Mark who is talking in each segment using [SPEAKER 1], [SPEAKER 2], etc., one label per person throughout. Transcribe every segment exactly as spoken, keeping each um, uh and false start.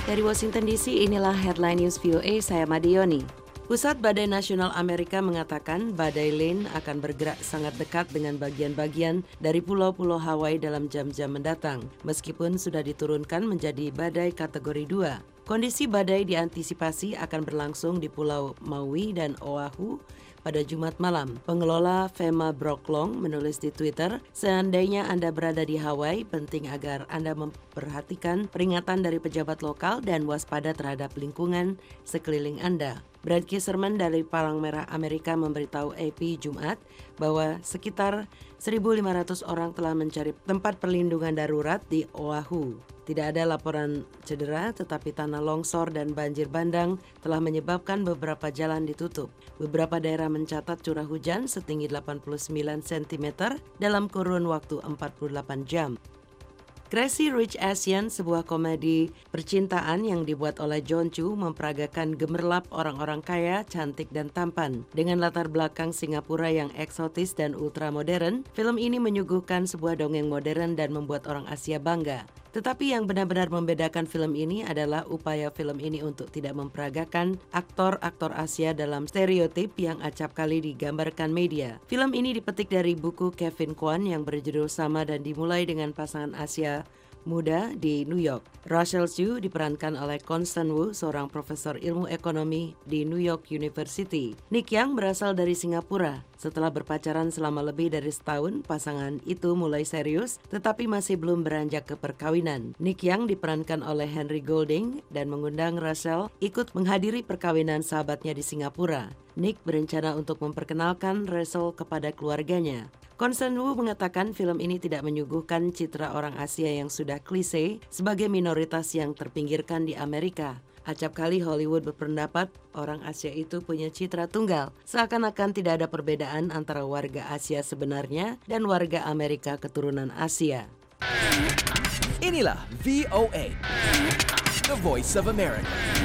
[SPEAKER 1] Dari Washington D C, inilah Headline News V O A, saya Madioni. Pusat Badai Nasional Amerika mengatakan badai Lane akan bergerak sangat dekat dengan bagian-bagian dari pulau-pulau Hawaii dalam jam-jam mendatang, meskipun sudah diturunkan menjadi badai kategori dua. Kondisi badai diantisipasi akan berlangsung di Pulau Maui dan Oahu pada Jumat malam. Pengelola FEMA Brock Long menulis di Twitter, seandainya Anda berada di Hawaii, penting agar Anda memperhatikan peringatan dari pejabat lokal dan waspada terhadap lingkungan sekeliling Anda. Brad Kiserman dari Palang Merah Amerika memberitahu A P Jumat bahwa sekitar seribu lima ratus orang telah mencari tempat perlindungan darurat di Oahu. Tidak ada laporan cedera, tetapi tanah longsor dan banjir bandang telah menyebabkan beberapa jalan ditutup. Beberapa daerah mencatat curah hujan setinggi delapan puluh sembilan sentimeter dalam kurun waktu empat puluh delapan jam. Crazy Rich Asians, sebuah komedi percintaan yang dibuat oleh John Chu, memperagakan gemerlap orang-orang kaya, cantik dan tampan. Dengan latar belakang Singapura yang eksotis dan ultramodern, film ini menyuguhkan sebuah dongeng modern dan membuat orang Asia bangga. Tetapi yang benar-benar membedakan film ini adalah upaya film ini untuk tidak memperagakan aktor-aktor Asia dalam stereotip yang acap kali digambarkan media. Film ini dipetik dari buku Kevin Kwan yang berjudul sama dan dimulai dengan pasangan Asia muda di New York. Russell Hsu diperankan oleh Constance Wu, seorang profesor ilmu ekonomi di New York University. Nick Yang berasal dari Singapura. Setelah berpacaran selama lebih dari setahun, pasangan itu mulai serius tetapi masih belum beranjak ke perkawinan. Nick Yang diperankan oleh Henry Golding dan mengundang Russell ikut menghadiri perkawinan sahabatnya di Singapura. Nick berencana untuk memperkenalkan Russell kepada keluarganya. Constance Wu mengatakan film ini tidak menyuguhkan citra orang Asia yang sudah klise sebagai minoritas yang terpinggirkan di Amerika. Acap kali Hollywood berpendapat orang Asia itu punya citra tunggal, seakan-akan tidak ada perbedaan antara warga Asia sebenarnya dan warga Amerika keturunan Asia.
[SPEAKER 2] Inilah V O A, The Voice of America.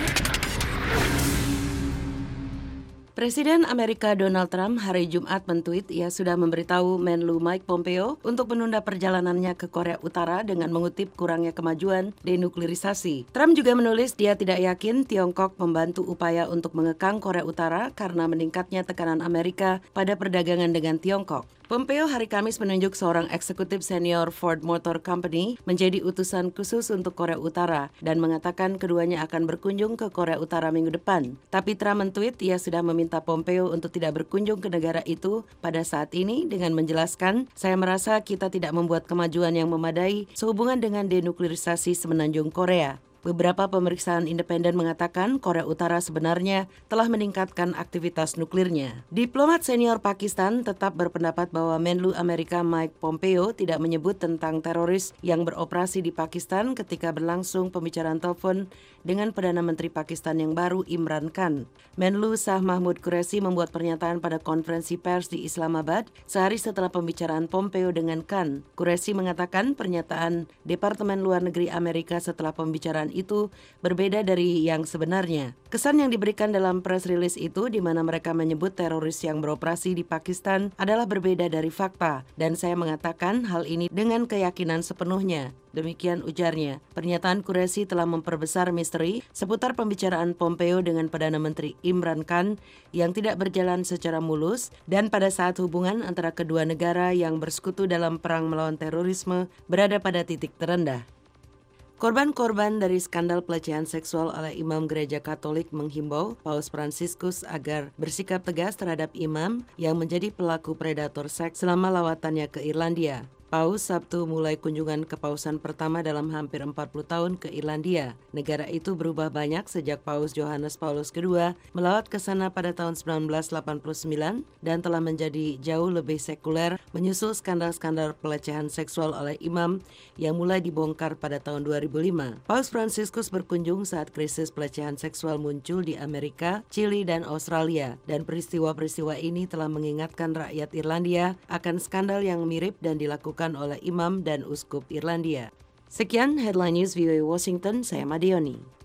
[SPEAKER 1] Presiden Amerika Donald Trump hari Jumat mentweet ia sudah memberitahu Menlu Mike Pompeo untuk menunda perjalanannya ke Korea Utara dengan mengutip kurangnya kemajuan denuklirisasi. Trump juga menulis dia tidak yakin Tiongkok membantu upaya untuk mengekang Korea Utara karena meningkatnya tekanan Amerika pada perdagangan dengan Tiongkok. Pompeo hari Kamis menunjuk seorang eksekutif senior Ford Motor Company menjadi utusan khusus untuk Korea Utara dan mengatakan keduanya akan berkunjung ke Korea Utara minggu depan. Tapi Trump mentweet ia sudah meminta Pompeo untuk tidak berkunjung ke negara itu pada saat ini dengan menjelaskan, saya merasa kita tidak membuat kemajuan yang memadai sehubungan dengan denuklirisasi semenanjung Korea. Beberapa pemeriksaan independen mengatakan Korea Utara sebenarnya telah meningkatkan aktivitas nuklirnya. Diplomat senior Pakistan tetap berpendapat bahwa Menlu Amerika Mike Pompeo tidak menyebut tentang teroris yang beroperasi di Pakistan ketika berlangsung pembicaraan telepon dengan Perdana Menteri Pakistan yang baru Imran Khan. Menlu Shah Mahmud Qureshi membuat pernyataan pada konferensi pers di Islamabad sehari setelah pembicaraan Pompeo dengan Khan. Qureshi mengatakan pernyataan Departemen Luar Negeri Amerika setelah pembicaraan itu berbeda dari yang sebenarnya. Kesan yang diberikan dalam press release itu di mana mereka menyebut teroris yang beroperasi di Pakistan adalah berbeda dari fakta dan saya mengatakan hal ini dengan keyakinan sepenuhnya. Demikian ujarnya. Pernyataan Qureshi telah memperbesar misteri seputar pembicaraan Pompeo dengan Perdana Menteri Imran Khan yang tidak berjalan secara mulus dan pada saat hubungan antara kedua negara yang bersekutu dalam perang melawan terorisme berada pada titik terendah. Korban-korban dari skandal pelecehan seksual oleh imam gereja Katolik menghimbau Paus Fransiskus agar bersikap tegas terhadap imam yang menjadi pelaku predator seks selama lawatannya ke Irlandia. Paus Sabtu mulai kunjungan kepausan pertama dalam hampir empat puluh tahun ke Irlandia. Negara itu berubah banyak sejak Paus Yohanes Paulus kedua melawat ke sana pada tahun sembilan belas delapan puluh sembilan dan telah menjadi jauh lebih sekuler menyusul skandal-skandal pelecehan seksual oleh imam yang mulai dibongkar pada tahun dua ribu lima. Paus Fransiskus berkunjung saat krisis pelecehan seksual muncul di Amerika, Chili, dan Australia. Dan peristiwa-peristiwa ini telah mengingatkan rakyat Irlandia akan skandal yang mirip dan dilakukan oleh imam dan uskup Irlandia. Sekian Headline News V O A Washington, saya Madioni.